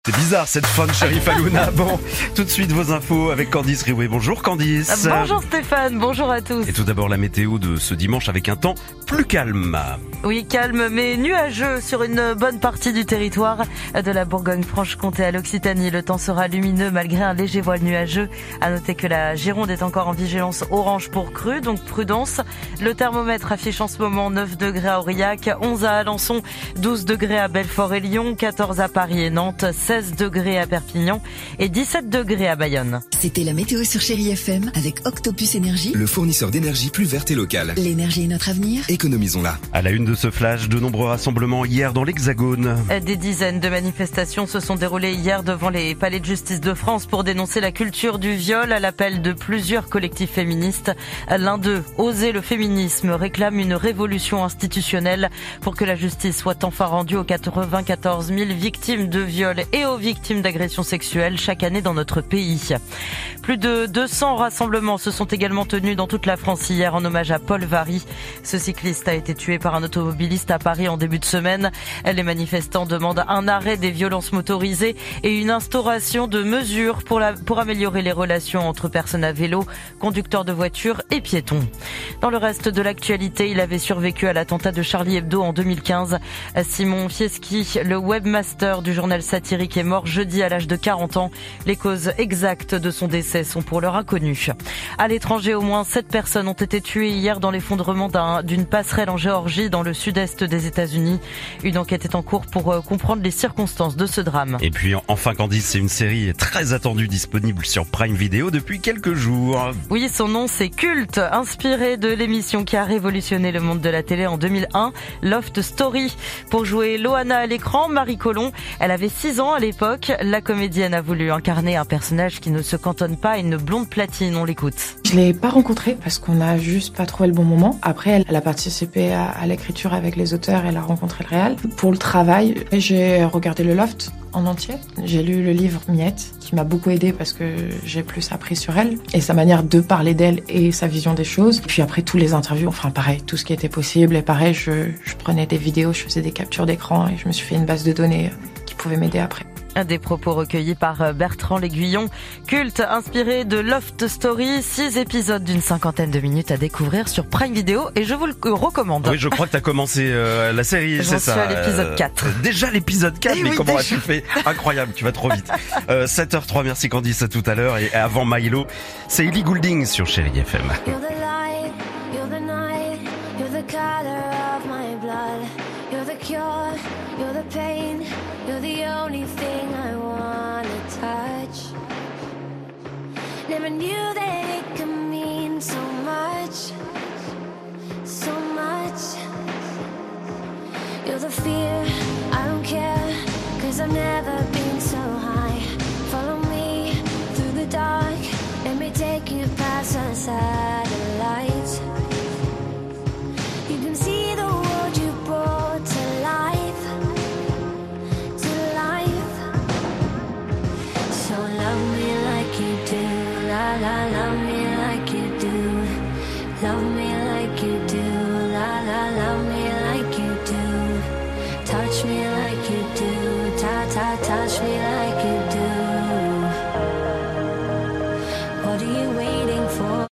C'est bizarre cette fin de Shérif Alouna. Bon, tout de suite vos infos avec Candice Riouet. Bonjour Candice. Bonjour Stéphane, bonjour à tous. Et tout d'abord la météo de ce dimanche avec un temps plus calme. Oui, calme mais nuageux sur une bonne partie du territoire de la Bourgogne-Franche-Comté à l'Occitanie. Le temps sera lumineux malgré un léger voile nuageux. À noter que la Gironde est encore en vigilance orange pour crue, donc prudence. Le thermomètre affiche en ce moment 9 degrés à Aurillac, 11 à Alençon, 12 degrés à Belfort et Lyon, 14 à Paris et Nantes, 16 degrés à Perpignan et 17 degrés à Bayonne. C'était la météo sur Chérie FM avec Octopus Énergie, le fournisseur d'énergie plus verte et locale. L'énergie est notre avenir. Économisons-la. À la une de ce flash, de nombreux rassemblements hier dans l'Hexagone. Des dizaines de manifestations se sont déroulées hier devant les palais de justice de France pour dénoncer la culture du viol à l'appel de plusieurs collectifs féministes. L'un d'eux, Oser le féminisme, réclame une révolution institutionnelle pour que la justice soit enfin rendue aux 94 000 victimes de viol et aux victimes d'agressions sexuelles chaque année dans notre pays. Plus de 200 rassemblements se sont également tenus dans toute la France hier en hommage à Paul Varry. Ce cycliste a été tué par un automobiliste à Paris en début de semaine. Les manifestants demandent un arrêt des violences motorisées et une instauration de mesures pour améliorer les relations entre personnes à vélo, conducteurs de voitures et piétons. Dans le reste de l'actualité, il avait survécu à l'attentat de Charlie Hebdo en 2015. Simon Fieschi, le webmaster du journal satirique, est mort jeudi à l'âge de 40 ans. Les causes exactes de son décès sont pour l'heure inconnues. À l'étranger, au moins 7 personnes ont été tuées hier dans l'effondrement d'une passerelle en Géorgie, dans le sud-est des États-Unis. Une enquête est en cours pour comprendre les circonstances de ce drame. Et puis enfin Candice, c'est une série très attendue disponible sur Prime Video depuis quelques jours. Oui, son nom c'est Culte, inspiré de l'émission qui a révolutionné le monde de la télé en 2001, Loft Story. Pour jouer Loana à l'écran, Marie Colomb, elle avait 6 ans à l'époque. La comédienne a voulu incarner un personnage qui ne se cantonne pas à une blonde platine. On l'écoute. Je l'ai pas rencontrée parce qu'on a juste pas trouvé le bon moment. Après, elle a participé à l'écriture avec les auteurs, elle a rencontré le réal. Pour le travail, j'ai regardé le Loft en entier. J'ai lu le livre Miette, qui m'a beaucoup aidée parce que j'ai plus appris sur elle et sa manière de parler d'elle et sa vision des choses. Puis après, tous les interviews, enfin pareil, tout ce qui était possible. Et pareil, je prenais des vidéos, je faisais des captures d'écran et je me suis fait une base de données qui pouvait m'aider après. Des propos recueillis par Bertrand L'Aiguillon. Culte, inspiré de Loft Story, 6 épisodes d'une 50aine de minutes à découvrir sur Prime Video et je vous le recommande. Oui, je crois que tu as commencé la série, c'est ça. J'en suis à l'épisode 4. Déjà l'épisode 4, mais oui, comment as-tu fait? Incroyable, tu vas trop vite. 7h03, merci Candice, à tout à l'heure. Et avant Milo, c'est Ellie Goulding sur Chérie FM. You're the light, you're the night, you're the color of my blood. You're the cure, you're the pain, you're the only thing I wanna touch. Never knew that it could mean so much, so much. You're the fear, I don't care, 'cause I've never been so high. Follow me through the dark, let me take you past the satellites. You can see the world you brought to life, to life. So love me like you do, la la, love me like you do. Love me like you do, la la, love me like you do. Touch me like you do, ta ta, touch me like